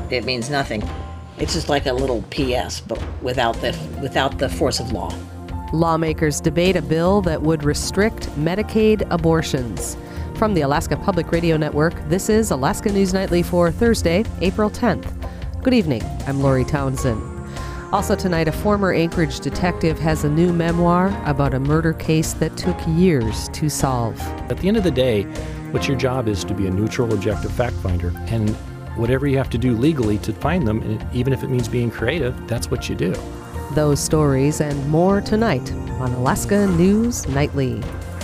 It means nothing. It's just like a little PS, but without the force of law. Lawmakers debate a bill that would restrict Medicaid abortions. From the Alaska Public Radio Network, this is Alaska News Nightly for Thursday, April 10th. Good evening, I'm Lori Townsend. Also tonight, a former Anchorage detective has a new memoir about a murder case that took years to solve. At the end of the day, what your job is to be a neutral, objective fact finder, and whatever you have to do legally to find them, and even if it means being creative, that's what you do. Those stories and more tonight on Alaska News Nightly.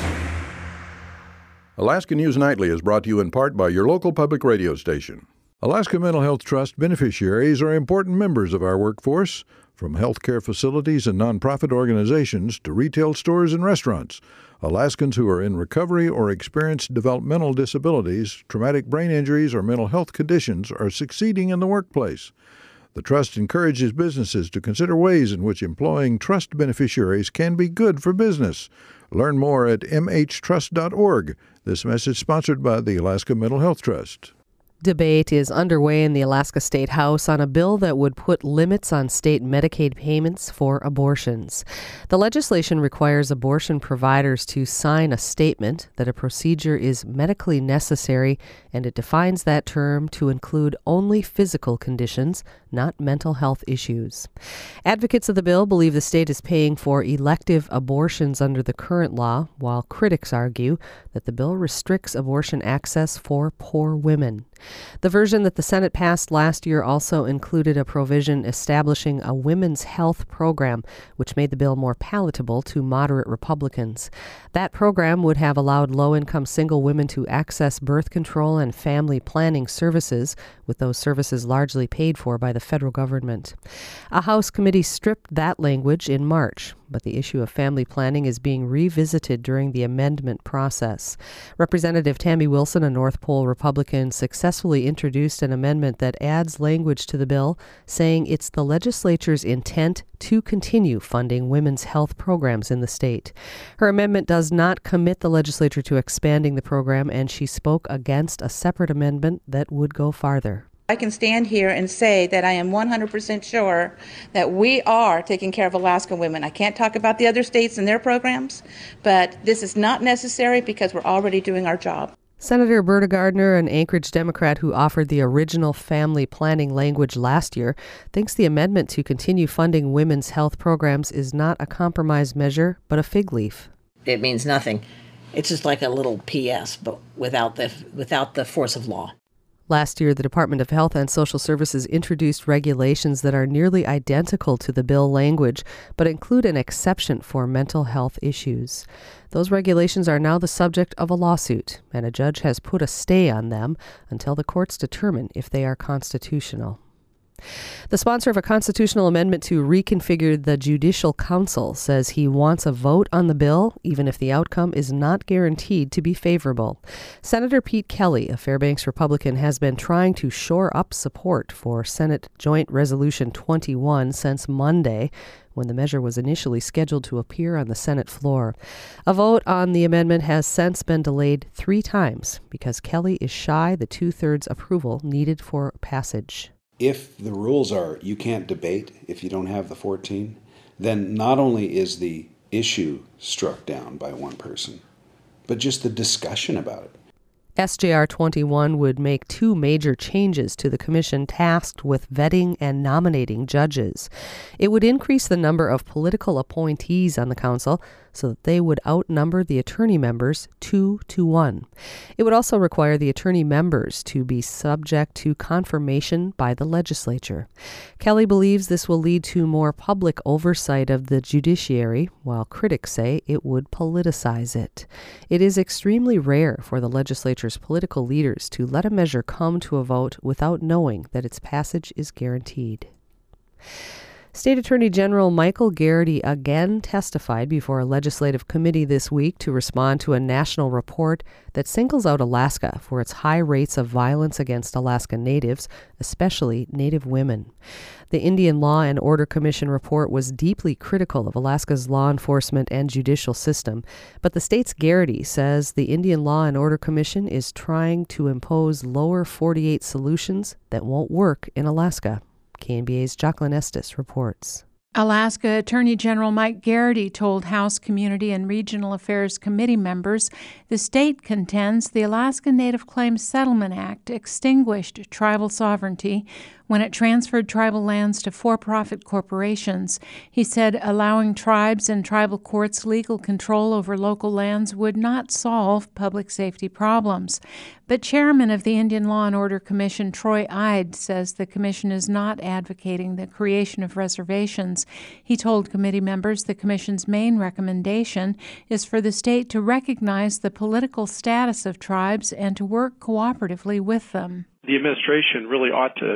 Alaska News Nightly is brought to you in part by your local public radio station. Alaska Mental Health Trust beneficiaries are important members of our workforce, from healthcare facilities and nonprofit organizations to retail stores and restaurants. Alaskans who are in recovery or experience developmental disabilities, traumatic brain injuries, or mental health conditions are succeeding in the workplace. The Trust encourages businesses to consider ways in which employing trust beneficiaries can be good for business. Learn more at mhtrust.org. This message sponsored by the Alaska Mental Health Trust. Debate is underway in the Alaska State House on a bill that would put limits on state Medicaid payments for abortions. The legislation requires abortion providers to sign a statement that a procedure is medically necessary, and it defines that term to include only physical conditions, not mental health issues. Advocates of the bill believe the state is paying for elective abortions under the current law, while critics argue that the bill restricts abortion access for poor women. The version that the Senate passed last year also included a provision establishing a women's health program, which made the bill more palatable to moderate Republicans. That program would have allowed low-income single women to access birth control and family planning services, with those services largely paid for by the federal government. A House committee stripped that language in March, but the issue of family planning is being revisited during the amendment process. Representative Tammy Wilson, a North Pole Republican, successfully introduced an amendment that adds language to the bill, saying it's the legislature's intent to continue funding women's health programs in the state. Her amendment does not commit the legislature to expanding the program, and she spoke against a separate amendment that would go farther. I can stand here and say that I am 100% sure that we are taking care of Alaska women. I can't talk about the other states and their programs, but this is not necessary because we're already doing our job. Senator Berta Gardner, an Anchorage Democrat who offered the original family planning language last year, thinks the amendment to continue funding women's health programs is not a compromise measure, but a fig leaf. It means nothing. It's just like a little PS, but without the force of law. Last year, the Department of Health and Social Services introduced regulations that are nearly identical to the bill language, but include an exception for mental health issues. Those regulations are now the subject of a lawsuit, and a judge has put a stay on them until the courts determine if they are constitutional. The sponsor of a constitutional amendment to reconfigure the Judicial Council says he wants a vote on the bill, even if the outcome is not guaranteed to be favorable. Senator Pete Kelly, a Fairbanks Republican, has been trying to shore up support for Senate Joint Resolution 21 since Monday, when the measure was initially scheduled to appear on the Senate floor. A vote on the amendment has since been delayed 3 times because Kelly is shy the 2/3 approval needed for passage. If the rules are you can't debate if you don't have the 14, then not only is the issue struck down by one person, but just the discussion about it. SJR 21 would make 2 major changes to the commission tasked with vetting and nominating judges. It would increase the number of political appointees on the council so that they would outnumber the attorney members 2-1. It would also require the attorney members to be subject to confirmation by the legislature. Kelly believes this will lead to more public oversight of the judiciary, while critics say it would politicize it. It is extremely rare for the legislature's political leaders to let a measure come to a vote without knowing that its passage is guaranteed. State Attorney General Michael Garrity again testified before a legislative committee this week to respond to a national report that singles out Alaska for its high rates of violence against Alaska Natives, especially Native women. The Indian Law and Order Commission report was deeply critical of Alaska's law enforcement and judicial system, but the state's Garrity says the Indian Law and Order Commission is trying to impose lower 48 solutions that won't work in Alaska. KNBA's Jacqueline Estes reports. Alaska Attorney General Mike Garrity told House Community and Regional Affairs Committee members the state contends the Alaska Native Claims Settlement Act extinguished tribal sovereignty when it transferred tribal lands to for-profit corporations. He said allowing tribes and tribal courts legal control over local lands would not solve public safety problems. But Chairman of the Indian Law and Order Commission, Troy Ide, says the commission is not advocating the creation of reservations. He told committee members the commission's main recommendation is for the state to recognize the political status of tribes and to work cooperatively with them. The administration really ought to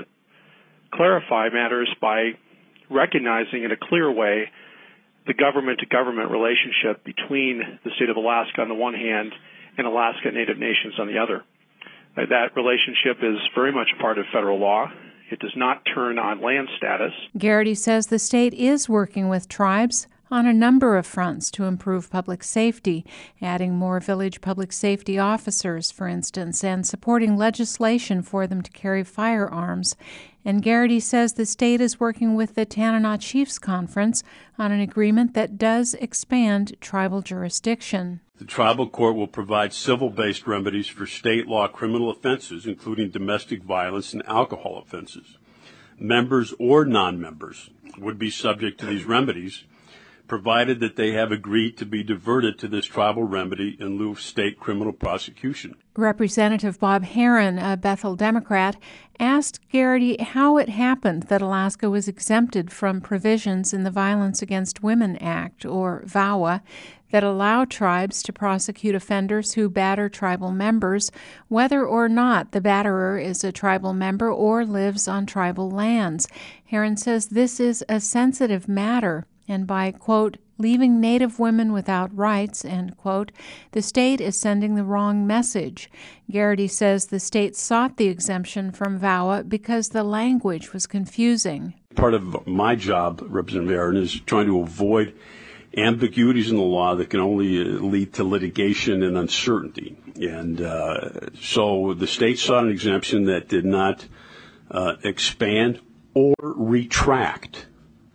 clarify matters by recognizing in a clear way the government-to-government relationship between the state of Alaska on the one hand and Alaska Native nations on the other. That relationship is very much a part of federal law. It does not turn on land status. Garrity says the state is working with tribes on a number of fronts to improve public safety, adding more village public safety officers, for instance, and supporting legislation for them to carry firearms. And Garrity says the state is working with the Tanana Chiefs Conference on an agreement that does expand tribal jurisdiction. The tribal court will provide civil-based remedies for state law criminal offenses, including domestic violence and alcohol offenses. Members or non-members would be subject to these remedies, provided that they have agreed to be diverted to this tribal remedy in lieu of state criminal prosecution. Representative Bob Herron, a Bethel Democrat, asked Garrity how it happened that Alaska was exempted from provisions in the Violence Against Women Act, or VAWA, that allow tribes to prosecute offenders who batter tribal members, whether or not the batterer is a tribal member or lives on tribal lands. Herron says this is a sensitive matter, and by, quote, leaving Native women without rights, end quote, the state is sending the wrong message. Garrity says the state sought the exemption from VAWA because the language was confusing. Part of my job, Representative Aaron, is trying to avoid ambiguities in the law that can only lead to litigation and uncertainty. And so the state sought an exemption that did not expand or retract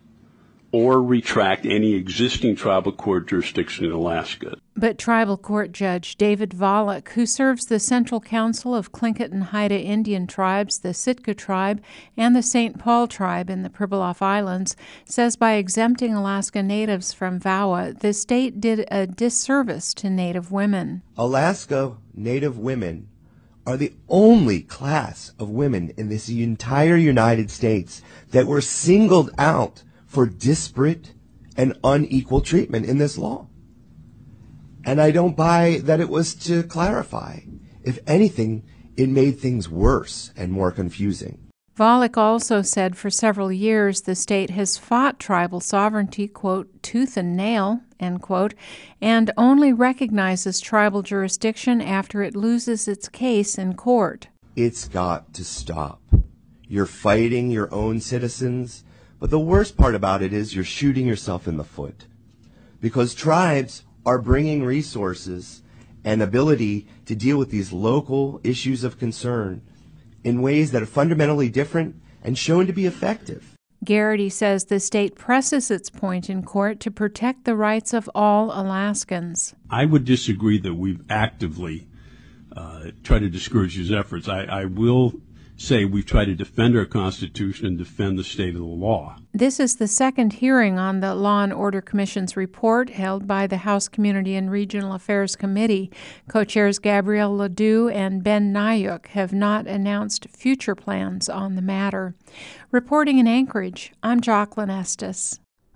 any existing tribal court jurisdiction in Alaska. But tribal court judge David Volokh, who serves the Central Council of Tlingit and Haida Indian tribes, the Sitka tribe, and the St. Paul tribe in the Pribilof Islands, says by exempting Alaska Natives from VAWA, the state did a disservice to Native women. Alaska Native women are the only class of women in this entire United States that were singled out for disparate and unequal treatment in this law. And I don't buy that it was to clarify. If anything, it made things worse and more confusing. Volokh also said for several years the state has fought tribal sovereignty, quote, tooth and nail, end quote, and only recognizes tribal jurisdiction after it loses its case in court. It's got to stop. You're fighting your own citizens, but the worst part about it is you're shooting yourself in the foot, because tribes are bringing resources and ability to deal with these local issues of concern in ways that are fundamentally different and shown to be effective. Garrity says the state presses its point in court to protect the rights of all Alaskans. I would disagree that we've actively tried to discourage these efforts. I will say we've tried to defend our Constitution and defend the state of the law. This is the second hearing on the Law and Order Commission's report held by the House Community and Regional Affairs Committee. Co-chairs Gabrielle Ledoux and Ben Nayuk have not announced future plans on the matter. Reporting in Anchorage, I'm Jacqueline Estes.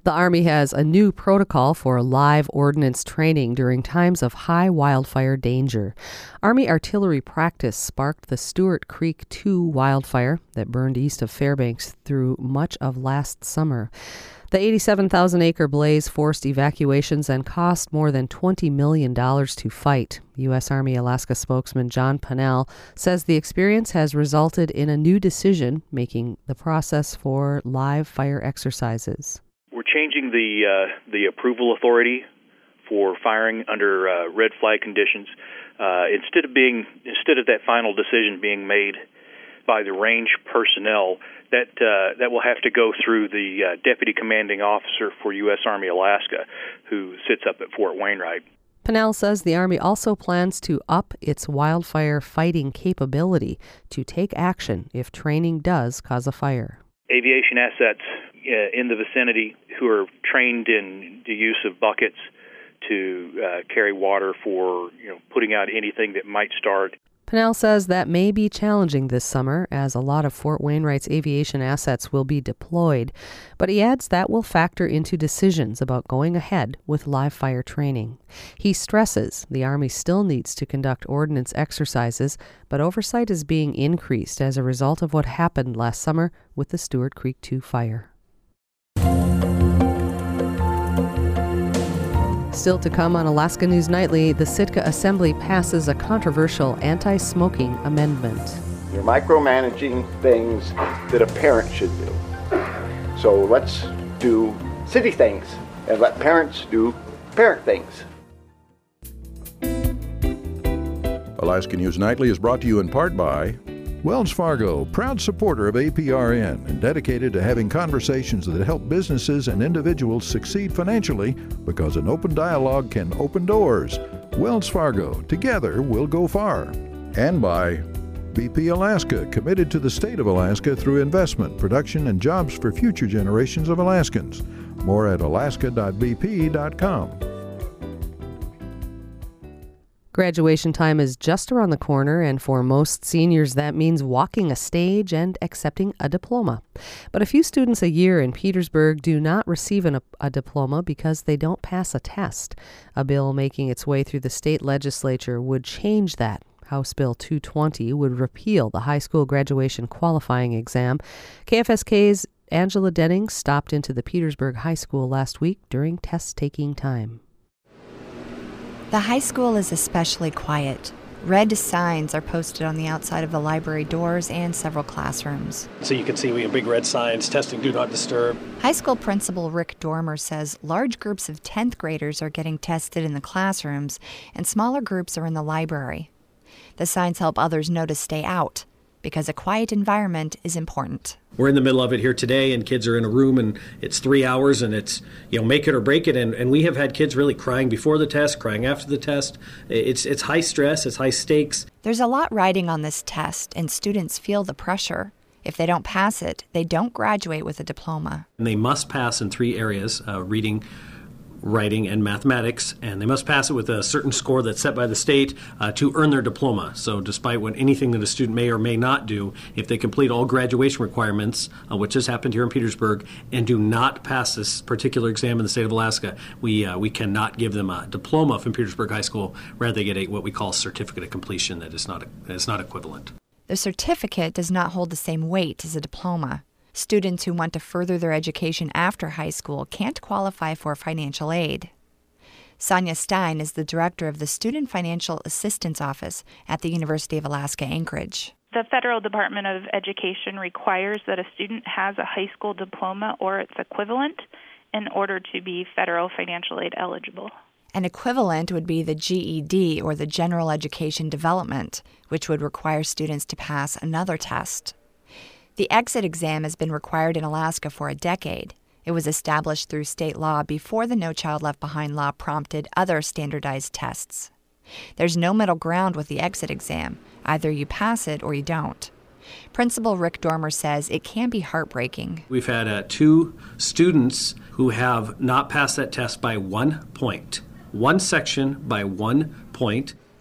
The Army has a new protocol for live ordnance training during times of high wildfire danger. Army artillery practice sparked the Stewart Creek 2 wildfire that burned east of Fairbanks through much of last summer. The 87,000-acre blaze forced evacuations and cost more than $20 million to fight. U.S. Army Alaska spokesman John Pennell says the experience has resulted in a new decision making the process for live fire exercises. We're changing the approval authority for firing under red flag conditions. Instead of that final decision being made by the range personnel, that will have to go through the deputy commanding officer for U.S. Army Alaska, who sits up at Fort Wainwright. Pennell says the Army also plans to up its wildfire fighting capability to take action if training does cause a fire. Aviation assets in the vicinity who are trained in the use of buckets to carry water for putting out anything that might start. Pennell says that may be challenging this summer as a lot of Fort Wainwright's aviation assets will be deployed, but he adds that will factor into decisions about going ahead with live fire training. He stresses the Army still needs to conduct ordnance exercises, but oversight is being increased as a result of what happened last summer with the Stewart Creek 2 fire. Still to come on Alaska News Nightly, the Sitka Assembly passes a controversial anti-smoking amendment. You're micromanaging things that a parent should do. So let's do city things and let parents do parent things. Alaska News Nightly is brought to you in part by Wells Fargo, proud supporter of APRN and dedicated to having conversations that help businesses and individuals succeed financially because an open dialogue can open doors. Wells Fargo, together we'll go far. And by BP Alaska, committed to the state of Alaska through investment, production, and jobs for future generations of Alaskans. More at alaska.bp.com. Graduation time is just around the corner, and for most seniors that means walking a stage and accepting a diploma. But a few students a year in Petersburg do not receive a diploma because they don't pass a test. A bill making its way through the state legislature would change that. House Bill 220 would repeal the high school graduation qualifying exam. KFSK's Angela Denning stopped into the Petersburg High School last week during test-taking time. The high school is especially quiet. Red signs are posted on the outside of the library doors and several classrooms. So you can see we have big red signs, testing do not disturb. High school principal Rick Dormer says large groups of 10th graders are getting tested in the classrooms and smaller groups are in the library. The signs help others know to stay out because a quiet environment is important. We're in the middle of it here today, and kids are in a room, and it's 3 hours, and it's, make it or break it. And we have had kids really crying before the test, crying after the test. It's high stress, it's high stakes. There's a lot riding on this test, and students feel the pressure. If they don't pass it, they don't graduate with a diploma. And they must pass in 3 areas, reading, writing, and mathematics, and they must pass it with a certain score that's set by the state to earn their diploma. So despite anything that a student may or may not do, if they complete all graduation requirements, which has happened here in Petersburg, and do not pass this particular exam in the state of Alaska, we cannot give them a diploma from Petersburg High School. Rather, they get what we call a certificate of completion that is not equivalent. The certificate does not hold the same weight as a diploma. Students who want to further their education after high school can't qualify for financial aid. Sonia Stein is the director of the Student Financial Assistance Office at the University of Alaska Anchorage. The Federal Department of Education requires that a student has a high school diploma or its equivalent in order to be federal financial aid eligible. An equivalent would be the GED, or the General Education Development, which would require students to pass another test. The exit exam has been required in Alaska for a decade. It was established through state law before the No Child Left Behind law prompted other standardized tests. There's no middle ground with the exit exam. Either you pass it or you don't. Principal Rick Dormer says it can be heartbreaking. We've had 2 students who have not passed that test by 1 point. One section by 1 point.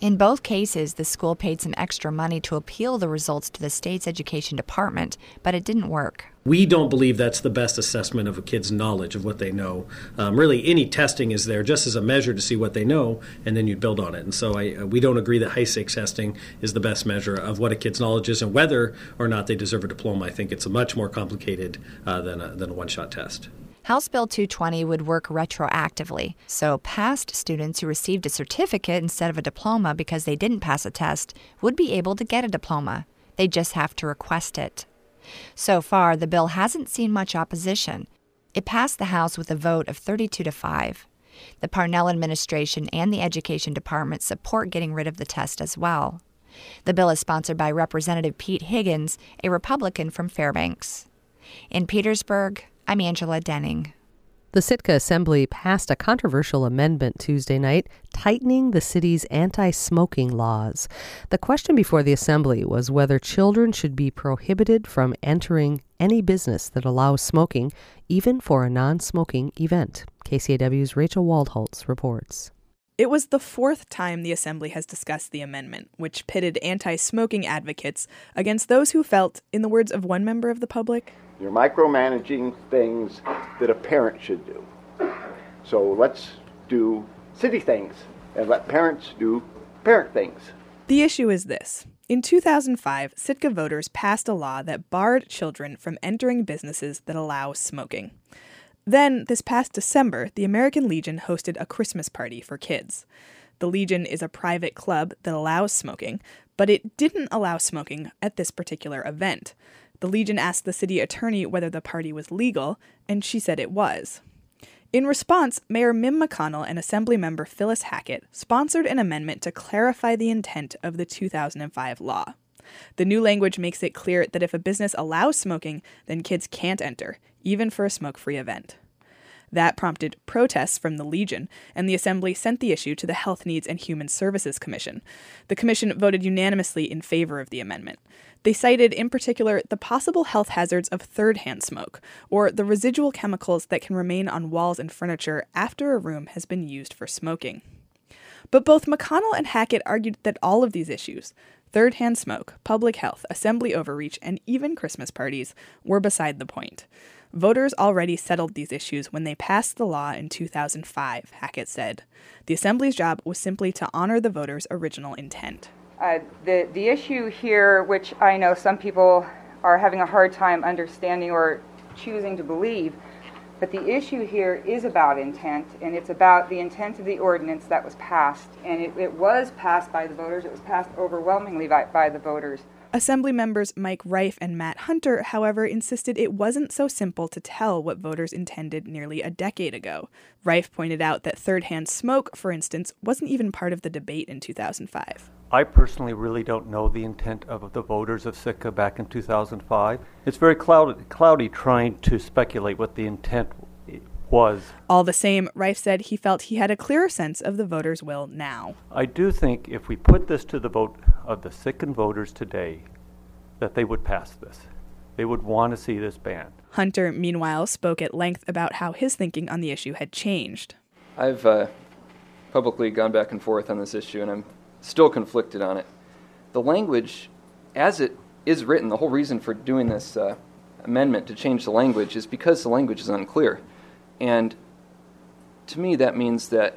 In both cases, the school paid some extra money to appeal the results to the state's education department, but it didn't work. We don't believe that's the best assessment of a kid's knowledge of what they know. Really, any testing is there just as a measure to see what they know, and then you build on it. And so we don't agree that high-stakes testing is the best measure of what a kid's knowledge is and whether or not they deserve a diploma. I think it's much more complicated than a one-shot test. House Bill 220 would work retroactively, so past students who received a certificate instead of a diploma because they didn't pass a test would be able to get a diploma. They just have to request it. So far, the bill hasn't seen much opposition. It passed the House with a vote of 32-5. The Parnell administration and the Education Department support getting rid of the test as well. The bill is sponsored by Representative Pete Higgins, a Republican from Fairbanks. In Petersburg, I'm Angela Denning. The Sitka Assembly passed a controversial amendment Tuesday night tightening the city's anti-smoking laws. The question before the Assembly was whether children should be prohibited from entering any business that allows smoking, even for a non-smoking event. KCAW's Rachel Waldholtz reports. It was the fourth time the Assembly has discussed the amendment, which pitted anti-smoking advocates against those who felt, in the words of one member of the public, you're micromanaging things that a parent should do. So let's do city things and let parents do parent things. The issue is this. In 2005, Sitka voters passed a law that barred children from entering businesses that allow smoking. Then, this past December, the American Legion hosted a Christmas party for kids. The Legion is a private club that allows smoking, but it didn't allow smoking at this particular event. The Legion asked the city attorney whether the party was legal, and she said it was. In response, Mayor Mim McConnell and Assemblymember Phyllis Hackett sponsored an amendment to clarify the intent of the 2005 law. The new language makes it clear that if a business allows smoking, then kids can't enter, even for a smoke-free event. That prompted protests from the Legion, and the Assembly sent the issue to the Health Needs and Human Services Commission. The commission voted unanimously in favor of the amendment. They cited, in particular, the possible health hazards of third-hand smoke, or the residual chemicals that can remain on walls and furniture after a room has been used for smoking. But both McConnell and Hackett argued that all of these issues, third-hand smoke, public health, assembly overreach, and even Christmas parties, were beside the point. Voters already settled these issues when they passed the law in 2005, Hackett said. The Assembly's job was simply to honor the voters' original intent. The issue here, which I know some people are having a hard time understanding or choosing to believe, but the issue here is about intent, and it's about the intent of the ordinance that was passed. And it was passed by the voters. It was passed overwhelmingly by the voters. Assembly members Mike Reif and Matt Hunter, however, insisted it wasn't so simple to tell what voters intended nearly a decade ago. Reif pointed out that third-hand smoke, for instance, wasn't even part of the debate in 2005. I personally really don't know the intent of the voters of Sitka back in 2005. It's very cloudy trying to speculate what the intent was. All the same, Reif said he felt he had a clearer sense of the voters' will now. I do think if we put this to the vote of the Sitkan voters today, that they would pass this. They would want to see this banned. Hunter, meanwhile, spoke at length about how his thinking on the issue had changed. I've publicly gone back and forth on this issue, and I'm still conflicted on it. The language, as it is written, the whole reason for doing this amendment to change the language is because the language is unclear. And to me, that means that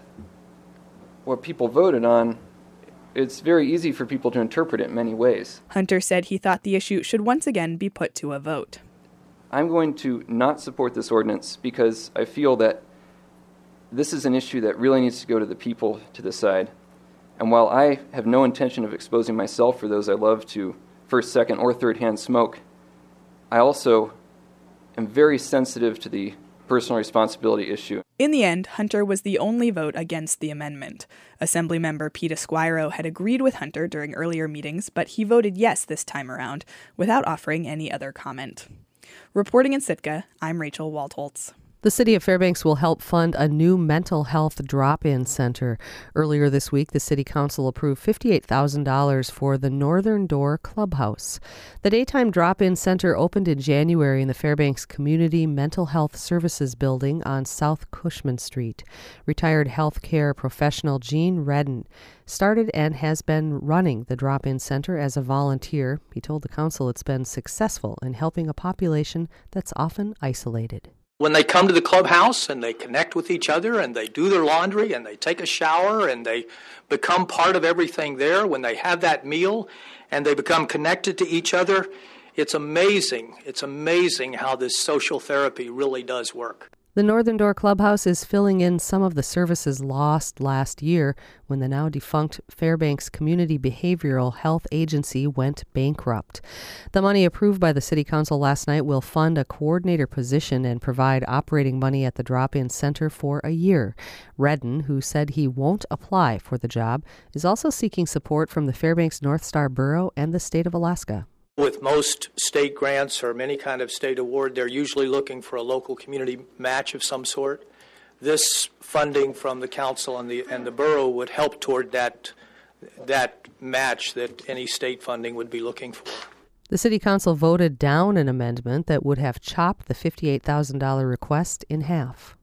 what people voted on, it's very easy for people to interpret it in many ways. Hunter said he thought the issue should once again be put to a vote. I'm going to not support this ordinance because I feel that this is an issue that really needs to go to the people to decide. And while I have no intention of exposing myself or those I love to first, second, or third-hand smoke, I also am very sensitive to the personal responsibility issue. In the end, Hunter was the only vote against the amendment. Assemblymember Pete Esquiro had agreed with Hunter during earlier meetings, but he voted yes this time around, without offering any other comment. Reporting in Sitka, I'm Rachel Waldholtz. The city of Fairbanks will help fund a new mental health drop-in center. Earlier this week, the city council approved $58,000 for the Northern Door Clubhouse. The daytime drop-in center opened in January in the Fairbanks Community Mental Health Services building on South Cushman Street. Retired healthcare professional Gene Redden started and has been running the drop-in center as a volunteer. He told the council it's been successful in helping a population that's often isolated. When they come to the clubhouse and they connect with each other and they do their laundry and they take a shower and they become part of everything there, when they have that meal and they become connected to each other, it's amazing. It's amazing how this social therapy really does work. The Northern Door Clubhouse is filling in some of the services lost last year when the now defunct Fairbanks Community Behavioral Health Agency went bankrupt. The money approved by the City Council last night will fund a coordinator position and provide operating money at the drop-in center for a year. Redden, who said he won't apply for the job, is also seeking support from the Fairbanks North Star Borough and the state of Alaska. With most state grants or any kind of state award, they're usually looking for a local community match of some sort. This funding from the council and the borough would help toward that match that any state funding would be looking for. The City Council voted down an amendment that would have chopped the $58,000 request in half.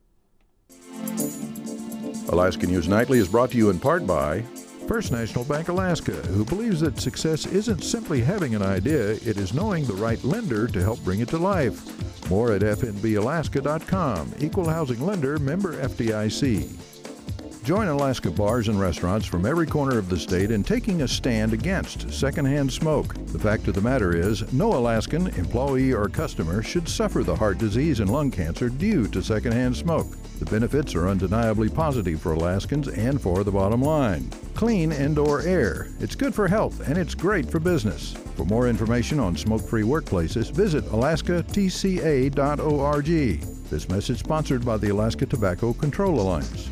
Alaska News Nightly is brought to you in part by First National Bank Alaska, who believes that success isn't simply having an idea, it is knowing the right lender to help bring it to life. More at fnbalaska.com. Equal housing lender, member FDIC. Join Alaska bars and restaurants from every corner of the state in taking a stand against secondhand smoke. The fact of the matter is, no Alaskan, employee, or customer should suffer the heart disease and lung cancer due to secondhand smoke. The benefits are undeniably positive for Alaskans and for the bottom line. Clean indoor air. It's good for health and it's great for business. For more information on smoke-free workplaces, visit alaskatca.org. This message sponsored by the Alaska Tobacco Control Alliance.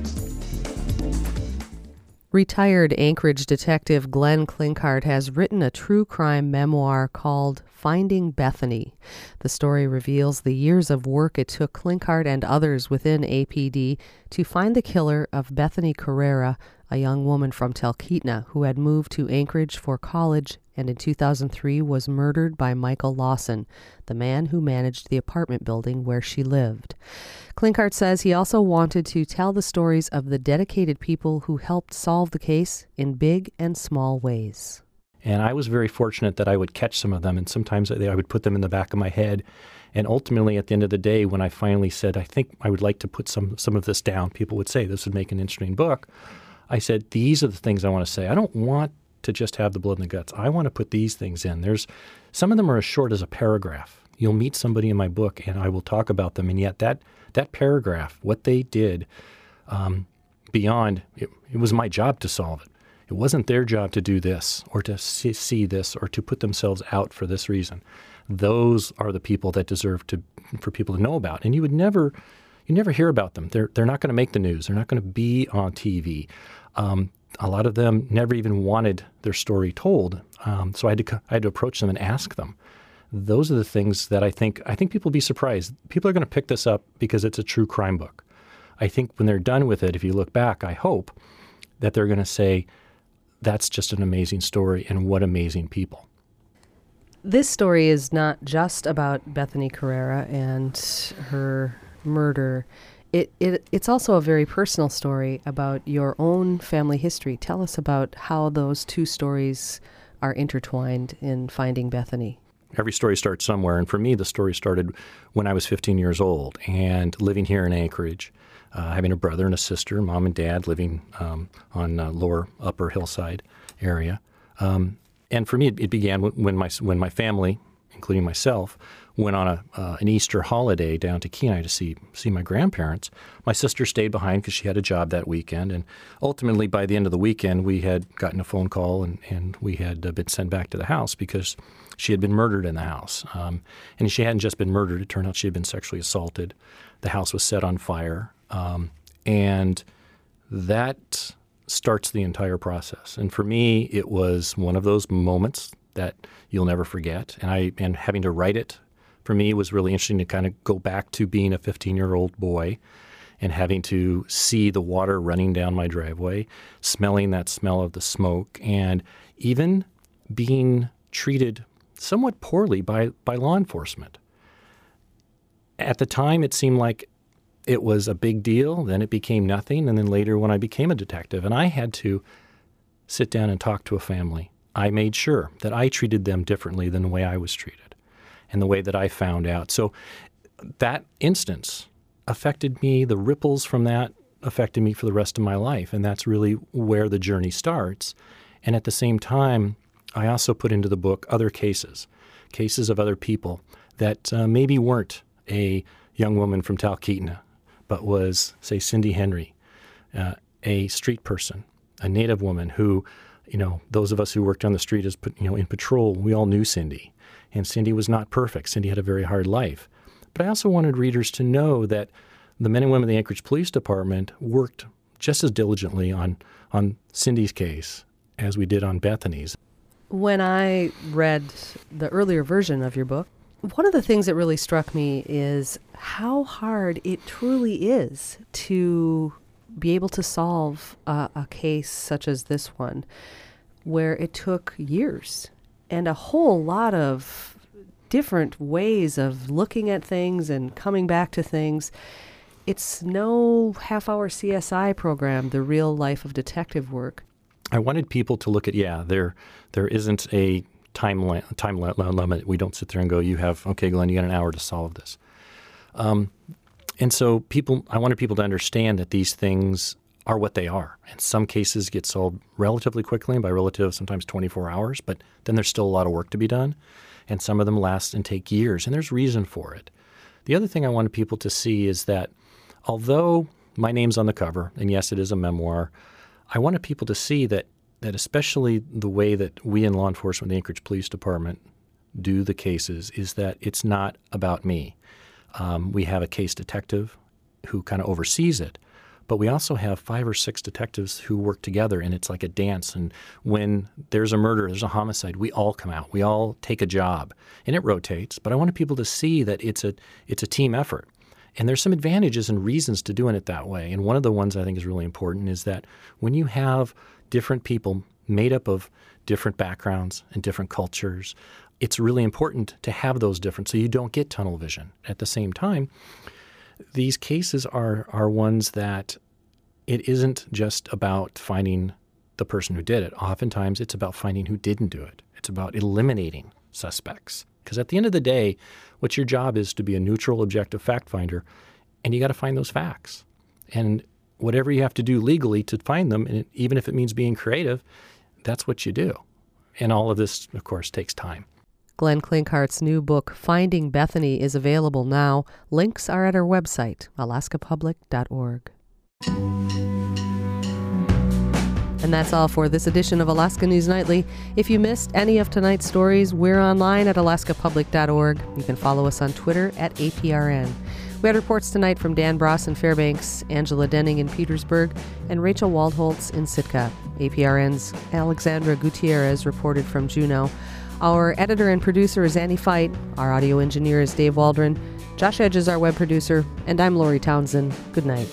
Retired Anchorage detective Glenn Klinkhardt has written a true crime memoir called Finding Bethany. The story reveals the years of work it took Klinkhardt and others within APD to find the killer of Bethany Carrera, a young woman from Talkeetna who had moved to Anchorage for college and in 2003 was murdered by Michael Lawson, the man who managed the apartment building where she lived. Klinkhardt says he also wanted to tell the stories of the dedicated people who helped solve the case in big and small ways. And I was very fortunate that I would catch some of them, and sometimes I would put them in the back of my head. And ultimately, at the end of the day, when I finally said, I think I would like to put some of this down, people would say, this would make an interesting book. I said, these are the things I want to say. I don't want to just have the blood and the guts. I want to put these things in. Some of them are as short as a paragraph. You'll meet somebody in my book, and I will talk about them. And yet that paragraph, what they did beyond, it was my job to solve it. It wasn't their job to do this or to see this or to put themselves out for this reason. Those are the people that deserve for people to know about. And you never hear about them. They're not going to make the news. They're not going to be on TV. A lot of them never even wanted their story told. So I had to approach them and ask them. Those are the things that I think people will be surprised. People are going to pick this up because it's a true crime book. I think when they're done with it, if you look back, I hope that they're going to say, that's just an amazing story and what amazing people. This story is not just about Bethany Carrera and her murder. It's also a very personal story about your own family history. Tell us about how those two stories are intertwined in Finding Bethany. Every story starts somewhere, and for me, the story started when I was 15 years old and living here in Anchorage, having a brother and a sister, mom and dad living on lower upper hillside area. And for me, it began when my family, including myself, went on an Easter holiday down to Kenai to see my grandparents. My sister stayed behind because she had a job that weekend. And ultimately, by the end of the weekend, we had gotten a phone call and we had been sent back to the house because she had been murdered in the house. And she hadn't just been murdered. It turned out she had been sexually assaulted. The house was set on fire. And that starts the entire process. And for me, it was one of those moments that you'll never forget. And having to write it For me, it was really interesting to kind of go back to being a 15-year-old boy and having to see the water running down my driveway, smelling that smell of the smoke, and even being treated somewhat poorly by law enforcement. At the time, it seemed like it was a big deal. Then it became nothing. And then later when I became a detective and I had to sit down and talk to a family, I made sure that I treated them differently than the way I was treated and the way that I found out. So that instance affected me. The ripples from that affected me for the rest of my life. And that's really where the journey starts. And at the same time, I also put into the book other cases of other people that maybe weren't a young woman from Talkeetna, but was, say, Cindy Henry, a street person, a Native woman who, those of us who worked on the street as, in patrol, we all knew Cindy. And Cindy was not perfect. Cindy had a very hard life. But I also wanted readers to know that the men and women of the Anchorage Police Department worked just as diligently on Cindy's case as we did on Bethany's. When I read the earlier version of your book, one of the things that really struck me is how hard it truly is to be able to solve a case such as this one, where it took years and a whole lot of different ways of looking at things and coming back to things. It's no half-hour CSI program, the real life of detective work. I wanted people to look at, there isn't a time limit. We don't sit there and go, okay, Glenn, you got an hour to solve this. And so I wanted people to understand that these things are what they are. And some cases get solved relatively quickly, and by relative, sometimes 24 hours, but then there's still a lot of work to be done. And some of them last and take years, and there's reason for it. The other thing I wanted people to see is that although my name's on the cover, and yes, it is a memoir, I wanted people to see that especially the way that we in law enforcement, the Anchorage Police Department, do the cases is that it's not about me. We have a case detective who kind of oversees it, but we also have 5 or 6 detectives who work together, and it's like a dance. And when there's a murder, there's a homicide, we all come out. We all take a job, and it rotates. But I wanted people to see that it's a team effort. And there's some advantages and reasons to doing it that way. And one of the ones I think is really important is that when you have different people made up of different backgrounds and different cultures, it's really important to have those different so you don't get tunnel vision. At the same time, these cases are ones that it isn't just about finding the person who did it. Oftentimes, it's about finding who didn't do it. It's about eliminating suspects. Because at the end of the day, what your job is to be a neutral, objective fact finder, and you got to find those facts. And whatever you have to do legally to find them, and even if it means being creative, that's what you do. And all of this, of course, takes time. Glenn Klinkhart's new book, Finding Bethany, is available now. Links are at our website, alaskapublic.org. And that's all for this edition of Alaska News Nightly. If you missed any of tonight's stories, we're online at alaskapublic.org. You can follow us on Twitter at APRN. We had reports tonight from Dan Bross in Fairbanks, Angela Denning in Petersburg, and Rachel Waldholtz in Sitka. APRN's Alexandra Gutierrez reported from Juneau. Our editor and producer is Annie Fight. Our audio engineer is Dave Waldron. Josh Edge is our web producer, and I'm Lori Townsend. Good night.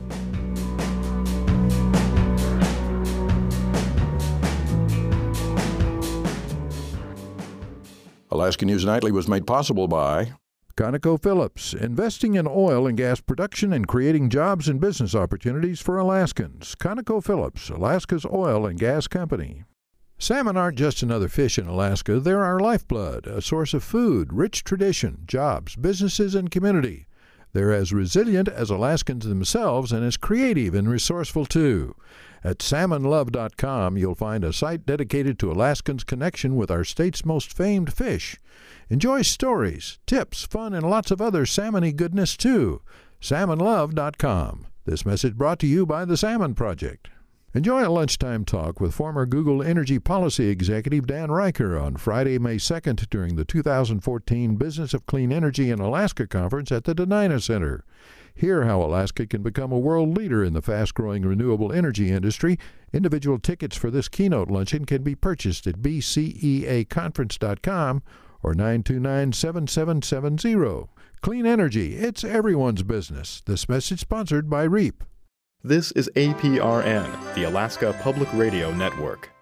Alaska News Nightly was made possible by ConocoPhillips, investing in oil and gas production and creating jobs and business opportunities for Alaskans. ConocoPhillips, Alaska's oil and gas company. Salmon aren't just another fish in Alaska. They're our lifeblood, a source of food, rich tradition, jobs, businesses, and community. They're as resilient as Alaskans themselves and as creative and resourceful, too. At salmonlove.com, you'll find a site dedicated to Alaskans' connection with our state's most famed fish. Enjoy stories, tips, fun, and lots of other salmon-y goodness, too. salmonlove.com. This message brought to you by the Salmon Project. Enjoy a lunchtime talk with former Google Energy Policy Executive Dan Riker on Friday, May 2nd during the 2014 Business of Clean Energy in Alaska Conference at the Denina Center. Hear how Alaska can become a world leader in the fast-growing renewable energy industry. Individual tickets for this keynote luncheon can be purchased at bceaconference.com or 929-7770. Clean energy, it's everyone's business. This message sponsored by REAP. This is APRN, the Alaska Public Radio Network.